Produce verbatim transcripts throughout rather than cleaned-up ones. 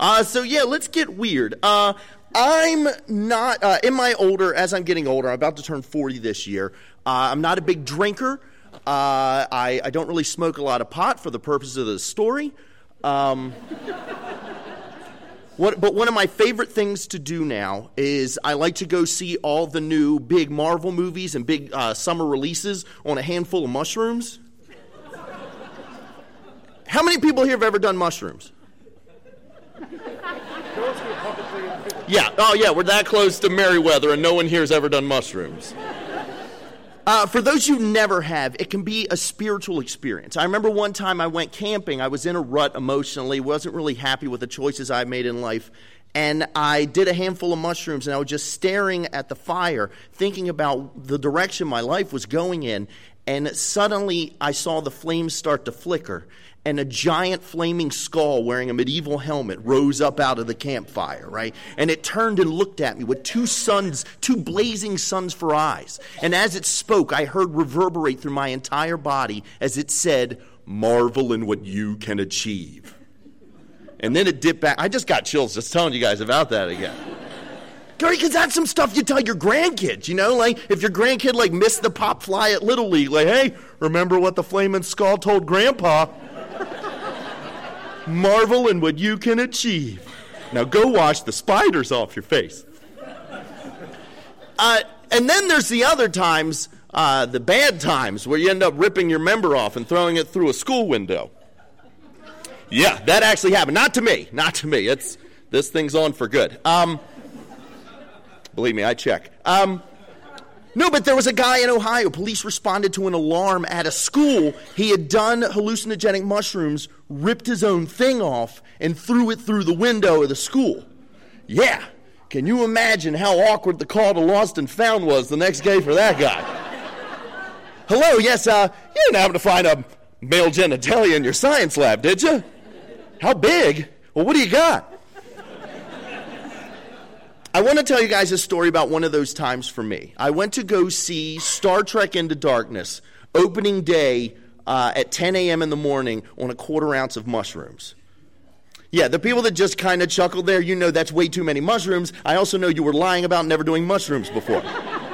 Uh, so yeah, let's get weird. Uh, I'm not, uh, in my older, as I'm getting older, I'm about to turn forty this year. Uh, I'm not a big drinker. Uh, I, I don't really smoke a lot of pot for the purposes of the story. Um, what, but one of my favorite things to do now is I like to go see all the new big Marvel movies and big uh, summer releases on a handful of mushrooms. How many people here have ever done mushrooms? Yeah, oh yeah, we're that close to Merriweather and no one here has ever done mushrooms. Uh, for those who never have, it can be a spiritual experience. I remember one time I went camping. I was in a rut emotionally, wasn't really happy with the choices I made in life, and I did a handful of mushrooms, and I was just staring at the fire, thinking about the direction my life was going in, and suddenly I saw the flames start to flicker, and a giant flaming skull wearing a medieval helmet rose up out of the campfire, right? And it turned and looked at me with two suns, two blazing suns for eyes. And as it spoke, I heard reverberate through my entire body as it said, "Marvel in what you can achieve." And then it dipped back. I just got chills just telling you guys about that again. Because that's some stuff you tell your grandkids, you know? Like, if your grandkid, like, missed the pop fly at Little League, like, hey, remember what the flaming skull told Grandpa? Marvel in what you can achieve. Now go wash the spiders off your face. Uh, and then there's the other times, uh, the bad times, where you end up ripping your member off and throwing it through a school window. Yeah, that actually happened. Not to me. Not to me. It's this thing's on for good. Um, believe me, I check. Um, no, but there was a guy in Ohio. Police responded to an alarm at a school. He had done hallucinogenic mushrooms, ripped his own thing off, and threw it through the window of the school. Yeah. Can you imagine how awkward the call to Lost and Found was the next day for that guy? Hello, yes, uh, you didn't happen to find a male genitalia in your science lab, did you? How big? Well, what do you got? I want to tell you guys a story about one of those times for me. I went to go see Star Trek Into Darkness, opening day uh, at ten a.m. in the morning on a quarter ounce of mushrooms. Yeah, the people that just kind of chuckled there, you know that's way too many mushrooms. I also know you were lying about never doing mushrooms before.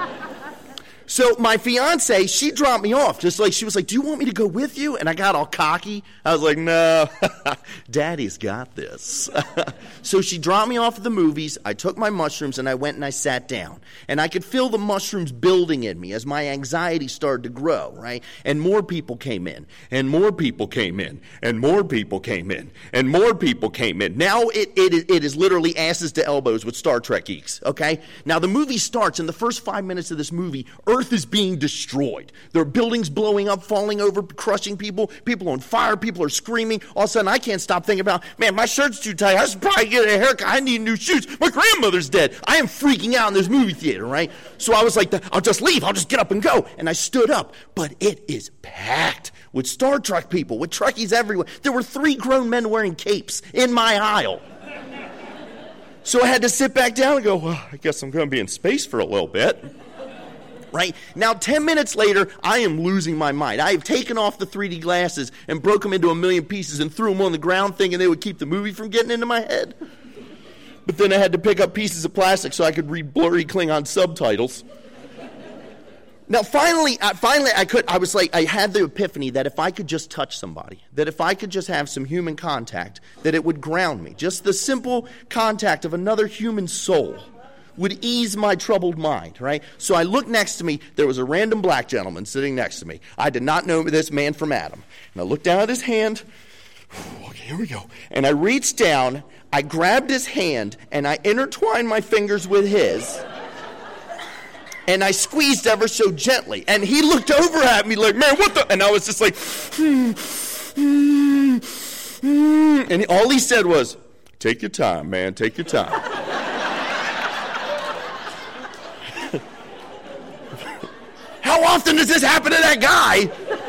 So my fiance, she dropped me off. Just like, she was like, do you want me to go with you? And I got all cocky. I was like, no, Daddy's got this. So she dropped me off at the movies. I took my mushrooms and I went and I sat down. And I could feel the mushrooms building in me as my anxiety started to grow, right? And more people came in, and more people came in, and more people came in, and more people came in. Now it, it, it is literally asses to elbows with Star Trek geeks, okay? Now the movie starts, and the first five minutes of this movie, Earth is being destroyed. There are buildings blowing up, falling over, crushing people, people on fire, people are screaming. All of a sudden, I can't stop thinking about, man, my shirt's too tight. I should probably get a haircut. I need new shoes. My grandmother's dead. I am freaking out in this movie theater, right? So I was like, I'll just leave. I'll just get up and go. And I stood up. But it is packed with Star Trek people, with Trekkies everywhere. There were three grown men wearing capes in my aisle. So I had to sit back down and go, well, I guess I'm going to be in space for a little bit. Right? Now, ten minutes later, I am losing my mind. I have taken off the three D glasses and broke them into a million pieces and threw them on the ground thinking they would keep the movie from getting into my head. But then I had to pick up pieces of plastic so I could read blurry Klingon subtitles. Now, finally, I, finally, I could. I was like, I had the epiphany that if I could just touch somebody, that if I could just have some human contact, that it would ground me. Just the simple contact of another human soul would ease my troubled mind, right? So I looked next to me. There was a random black gentleman sitting next to me. I did not know this man from Adam. And I looked down at his hand. Okay, here we go. And I reached down. I grabbed his hand, and I intertwined my fingers with his. And I squeezed ever so gently. And he looked over at me like, man, what the? And I was just like, hmm, hmm, hmm. And all he said was, take your time, man, take your time. How often does this happen to that guy?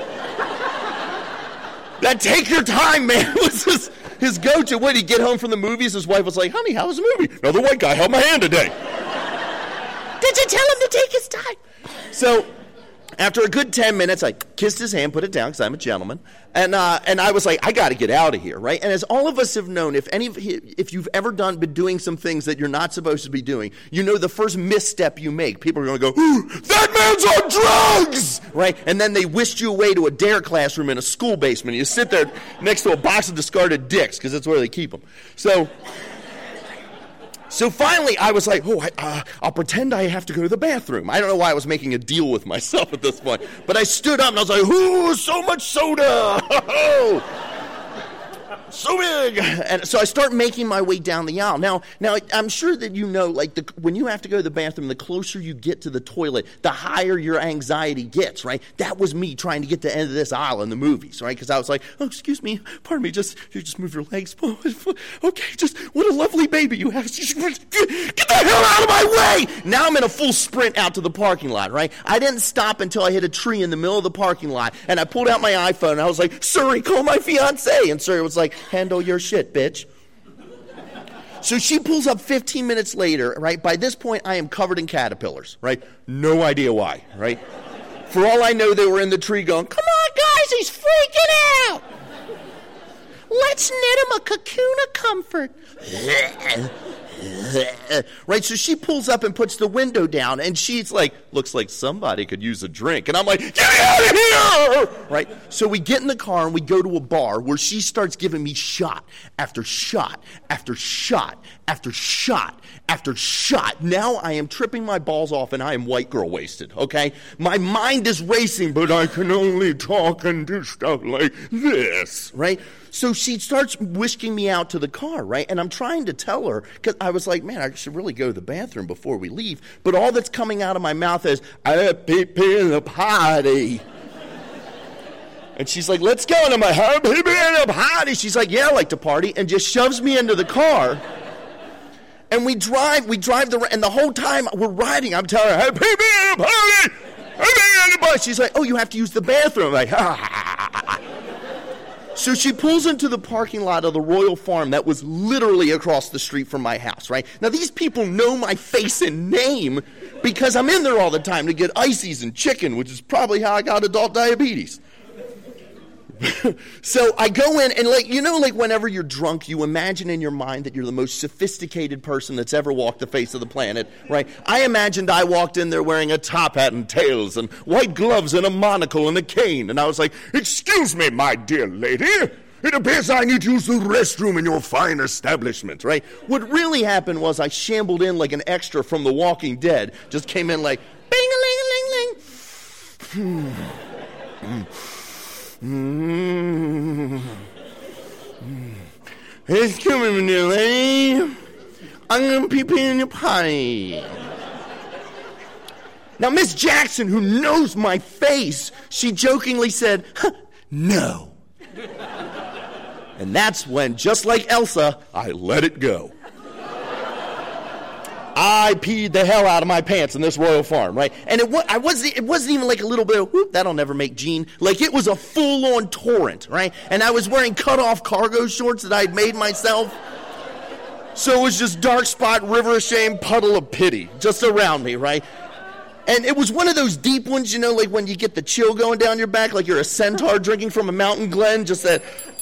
That take your time, man, was his, his go-to. When he'd get home from the movies, his wife was like, honey, how was the movie? No, the white guy held my hand today. Did you tell him to take his time? So After a good ten minutes, I kissed his hand, put it down because I'm a gentleman, and uh, and I was like, I got to get out of here, right? And as all of us have known, if any, if you've ever done been doing some things that you're not supposed to be doing, you know the first misstep you make, people are going to go, that man's on drugs, right? And then they whisked you away to a dare classroom in a school basement. You sit there next to a box of discarded dicks because that's where they keep them. So. So finally, I was like, oh, I, uh, I'll pretend I have to go to the bathroom. I don't know why I was making a deal with myself at this point. But I stood up and I was like, ooh, so much soda. So big. And so I start making my way down the aisle. Now, now I'm sure that you know, like, the, when you have to go to the bathroom, the closer you get to the toilet, the higher your anxiety gets, right? That was me trying to get to the end of this aisle in the movies, right? Because I was like, oh, excuse me, pardon me, just you just move your legs. Okay, just, what a lovely baby you have. Get the hell out of my way! Now I'm in a full sprint out to the parking lot, right? I didn't stop until I hit a tree in the middle of the parking lot, and I pulled out my iPhone, and I was like, Siri, call my fiance. And Siri was like, handle your shit, bitch. So she pulls up fifteen minutes later, right? By this point, I am covered in caterpillars, right? No idea why, right? For all I know, they were in the tree going, come on, guys, he's freaking out. Let's knit him a cocoon of comfort. Right, so she pulls up and puts the window down, and she's like, looks like somebody could use a drink. And I'm like, get me out of here! Right, so we get in the car and we go to a bar where she starts giving me shot after shot after shot after shot after shot. Now I am tripping my balls off and I am white girl wasted, okay? My mind is racing, but I can only talk and do stuff like this, right? So she starts whisking me out to the car, right? And I'm trying to tell her, because I was like, man, I should really go to the bathroom before we leave. But all that's coming out of my mouth is, I pee pee in the party. And she's like, let's go. And I'm like, I pee pee in the party. She's like, yeah, I like to party. And just shoves me into the car. And we drive, we drive the, and the whole time we're riding, I'm telling her, I pee pee in the party. I pee in the party. She's like, oh, you have to use the bathroom. I'm like, ha ha ha ha. So she pulls into the parking lot of the Royal Farm that was literally across the street from my house, right? Now, these people know my face and name because I'm in there all the time to get ices and chicken, which is probably how I got adult diabetes. So I go in, and like, you know, like whenever you're drunk, you imagine in your mind that you're the most sophisticated person that's ever walked the face of the planet, right? I imagined I walked in there wearing a top hat and tails and white gloves and a monocle and a cane. And I was like, excuse me, my dear lady. It appears I need to use the restroom in your fine establishment, right? What really happened was I shambled in like an extra from The Walking Dead. Just came in like, bing-a-ling-a-ling-ling. Hmm. Mm-hmm. Excuse me, dear lady. I'm going to pee pee in your potty. Now, Miss Jackson, who knows my face, she jokingly said, huh, no. And that's when, just like Elsa, I let it go. I peed the hell out of my pants in this Royal Farm, right? And it, wa- I wasn't, it wasn't even like a little bit of, whoop, that'll never make Gene. Like, it was a full-on torrent, right? And I was wearing cut-off cargo shorts that I'd made myself. So it was just dark spot, river of shame, puddle of pity, just around me, right? And it was one of those deep ones, you know, like when you get the chill going down your back, like you're a centaur drinking from a mountain glen, just that...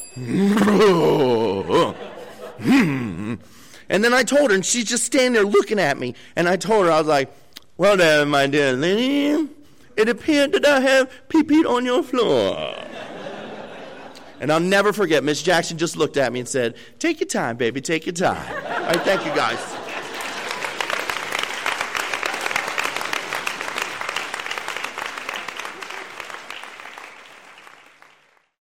And then I told her, and she's just standing there looking at me. And I told her, I was like, well then, my dear lady, it appeared that I have pee-peed on your floor. And I'll never forget, Miss Jackson just looked at me and said, take your time, baby, take your time. All right, thank you, guys.